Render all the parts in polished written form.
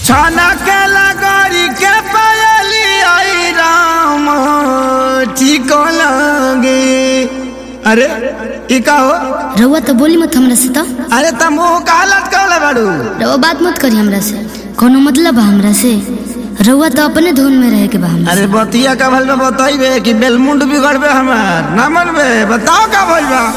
छाना के लगरी के पायली आई राम ठीक लगे। अरे ई का हो रउआ तो बोली मत हमरा से। तो अरे तुम मुंह का हालत कर बाड़ू। रउआ बात मत करी हमरा से, कोनो मतलब बा हमरा से? रउआ तो अपने धुन में रहे के बा हमरा। अरे बतिया का भल में बताइबे कि बेलमुंड बिगड़बे हमार ना मनबे। बताओ का भइल बा।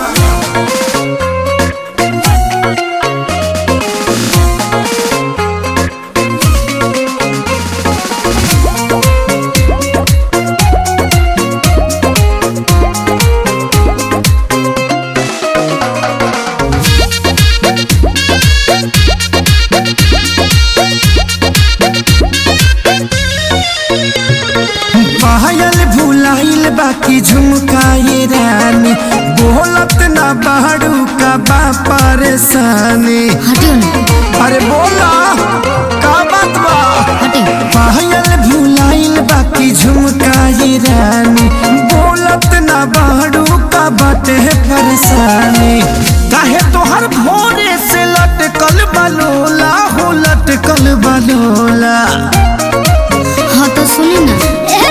पायल भुलाइल बाकी झुमकाए रानी, बोलत ना बाड़ू का बा परेशानी। हटियो ना। अरे बोला का बात बा। हटियो। पायल भुलाइल बाकी झुमकाए रानी, बोलत ना बाड़ू का बाटे परेशानी। काहे तोहर भोरे से लटकल बलोला हो लटकल बलोला। हाँ तो सुनी ना।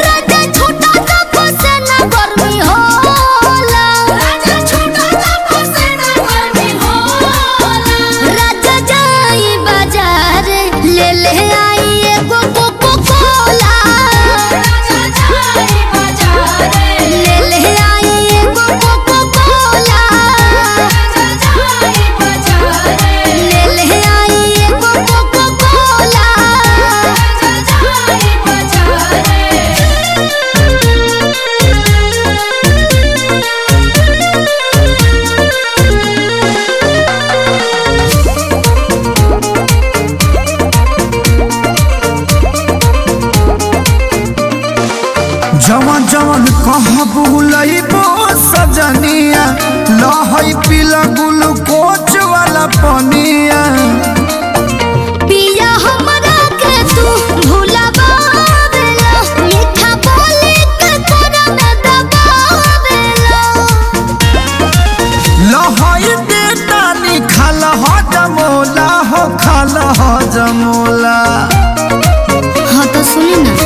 जवन जवन कह बुलइबो सजनिया, लहई पीला ग्लूकोच वाला पनिया। पिया हमरा के तू भुलावेला, मीठा बोली के तोरा में दबावेला। लहई बेटानी खाल ह जमोला हो खाल ह जमोला। हाँ तो सुनी ना।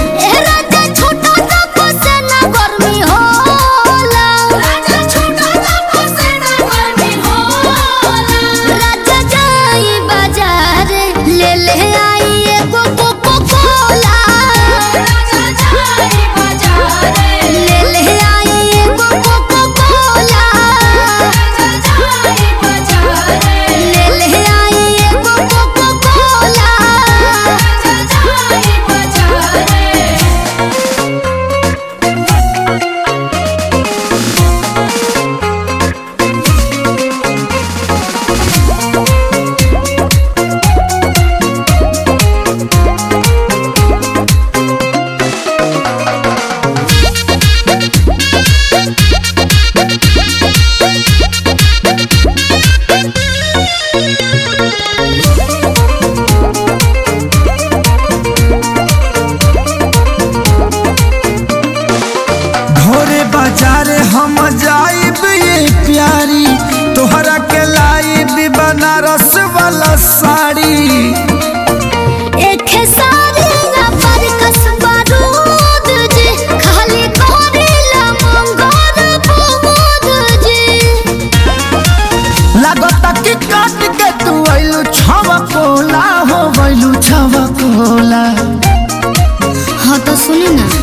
बाजारे हम जाइब ये प्यारी, तोहरा के लाइब बनारस वाला साड़ी। एक साड़ी ना पर कसबा दूध जी, खाली करेला मंगोर बुबूद जी। लागता कि काट के तू आइलू छवा कोला हो गइलू छवा कोला। हाँ तो सुनी ना।